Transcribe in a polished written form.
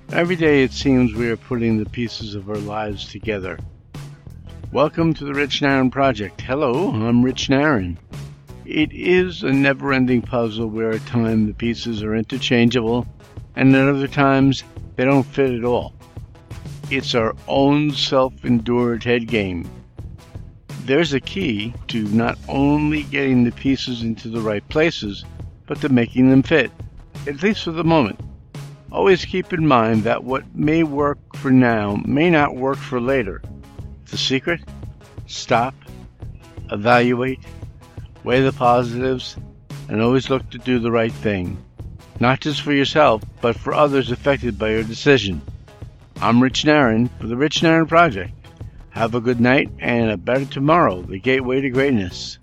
Every day it seems we are putting the pieces of our lives together. Welcome to the Rich Nairn Project. Hello, I'm Rich Nairn. It is a never-ending puzzle where at times the pieces are interchangeable and at other times they don't fit at all. It's our own self-endured head game. There's a key to not only getting the pieces into the right places, but to making them fit, at least for the moment. Always keep in mind that what may work for now may not work for later. The secret? Stop, evaluate, weigh the positives, and always look to do the right thing. Not just for yourself, but for others affected by your decision. I'm Rich Nairn for the Rich Nairn Project. Have a good night and a better tomorrow, the gateway to greatness.